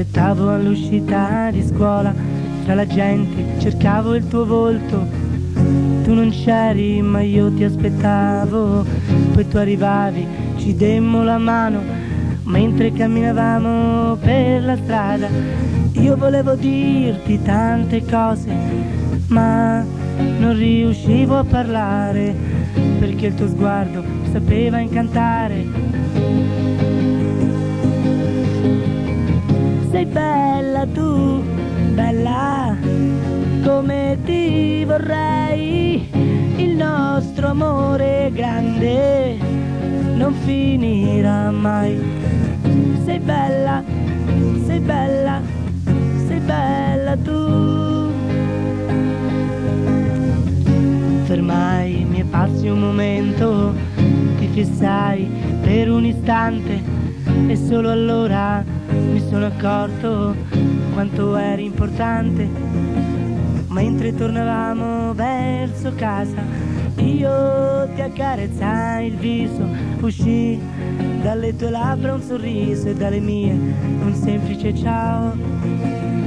Aspettavo all'uscita di scuola, tra la gente cercavo il tuo volto. Tu non c'eri ma io ti aspettavo, poi tu arrivavi, ci demmo la mano mentre camminavamo per la strada. Io volevo dirti tante cose ma non riuscivo a parlare, perché il tuo sguardo sapeva incantare. Sei bella tu, bella come ti vorrei, il nostro amore grande non finirà mai. Sei bella, sei bella, sei bella tu. Fermai, mi passi un momento, ti fissai per un istante e solo allora mi sono accorto quanto eri importante. Mentre tornavamo verso casa, io ti accarezzai il viso, uscì dalle tue labbra un sorriso e dalle mie un semplice ciao.